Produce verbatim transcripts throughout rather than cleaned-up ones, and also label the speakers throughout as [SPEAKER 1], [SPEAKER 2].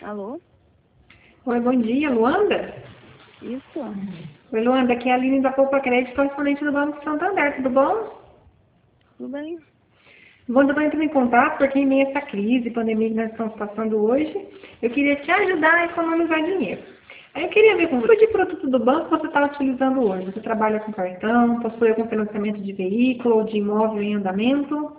[SPEAKER 1] Alô?
[SPEAKER 2] Oi, bom dia, Luanda?
[SPEAKER 1] Isso?
[SPEAKER 2] Oi, Luanda, aqui é a Aline da Poupa Crédito, correspondente do Banco Santander, tudo bom?
[SPEAKER 1] Tudo bem?
[SPEAKER 2] Luanda, eu estou entrando em contato porque em meio a essa crise, pandemia que nós estamos passando hoje, eu queria te ajudar a economizar dinheiro. Aí eu queria ver com que tipo de produto do banco você está utilizando hoje. Você trabalha com cartão, possui algum financiamento de veículo ou de imóvel em andamento?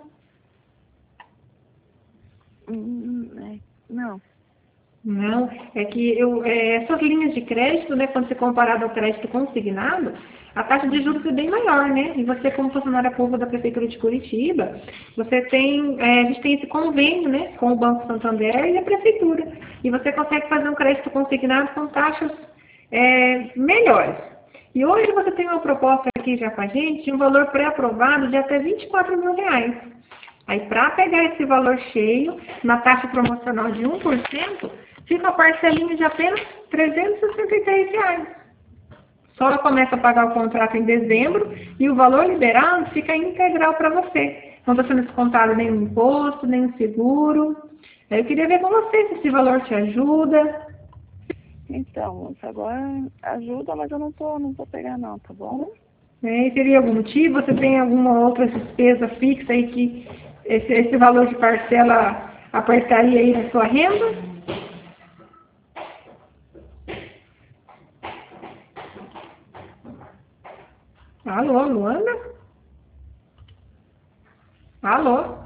[SPEAKER 1] Hum, é, não.
[SPEAKER 2] Não, é que eu, é, essas linhas de crédito, né, quando você comparado ao crédito consignado, a taxa de juros é bem maior, né? E você, como funcionária pública da Prefeitura de Curitiba, você tem, é, a gente tem esse convênio, né, com o Banco Santander e a Prefeitura. E você consegue fazer um crédito consignado com taxas é, melhores. E hoje você tem uma proposta aqui já com a gente de um valor pré-aprovado de até vinte e quatro mil reais. Aí, para pegar esse valor cheio, na taxa promocional de um por cento, fica a parcelinha de apenas trezentos e sessenta e três reais. Só começa a pagar o contrato em dezembro e o valor liberado fica integral para você. Não está sendo descontado nenhum imposto, nenhum seguro. Aí eu queria ver com você se esse valor te ajuda.
[SPEAKER 1] Então, moça, agora ajuda, mas eu não tô, não vou pegar não, tá bom?
[SPEAKER 2] É, e teria algum motivo? Você tem alguma outra despesa fixa aí que esse, esse valor de parcela apertaria aí na sua renda? Alô, Luana? Alô?